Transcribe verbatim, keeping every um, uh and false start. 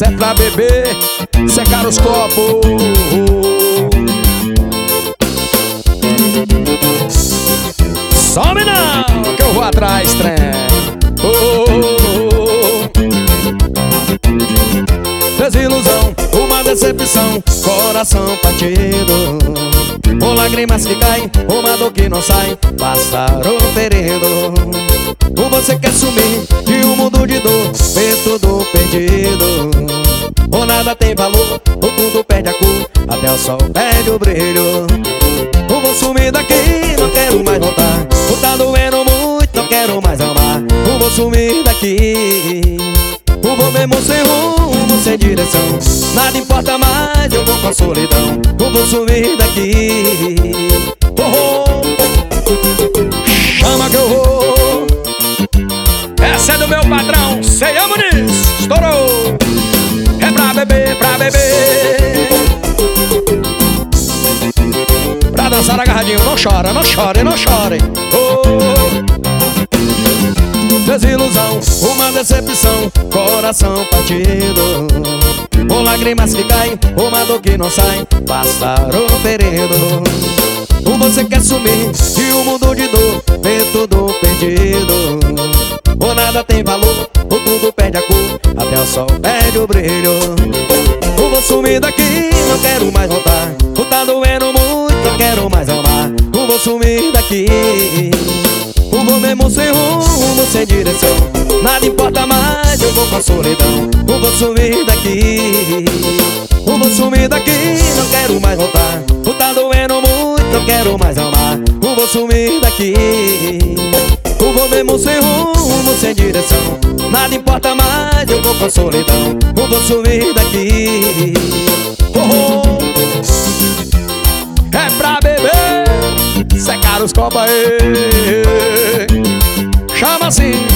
Cê é pra beber, secar os copos. Some não, que eu vou atrás, trem. Oh, oh, oh. Desilusão, uma decepção, coração partido, com lágrimas que caem, uma dor que não sai, pássaro ferido. Ou você quer sumir de um mundo de dor, ver tudo perdido, ou nada tem valor, ou tudo perde a cor, até o sol perde o brilho. Ou vou sumir daqui, não quero mais voltar, ou tá doendo muito, não quero mais amar. Ou vou sumir daqui, ou vou mesmo sem rumo, sem direção, nada importa mais, eu vou com a solidão. Ou vou sumir daqui, oh, oh. Chama que eu vou. Essa é do meu patrão, Ceia Muniz, estourou. É pra beber, pra beber, pra dançar agarradinho. Não chora, não chore, não chore. Oh, desilusão, uma decepção, coração partido, com lágrimas que caem, uma dor que não sai, pássaro ferido. Ou você quer sumir de um mundo de dor, ver tudo perdido, ou nada tem valor, ou tudo perde a cor, até o sol perde o brilho. Ou vou sumir daqui, não quero mais voltar, ou tá doendo muito, não quero mais amar. Ou vou sumir daqui, ou vou mesmo sem rumo, sem direção, nada importa mais, eu vou com a solidão. Ou vou sumir daqui, ou vou sumir daqui, não quero mais voltar, ou tá doendo muito, não quero mais amar. Ou vou sumir daqui, ou vou mesmo sem rumo, sem direção, nada importa mais, eu vou com a solidão. Ou vou sumir daqui, oh, oh. É pra beber, secar os copos aí. Chama assim.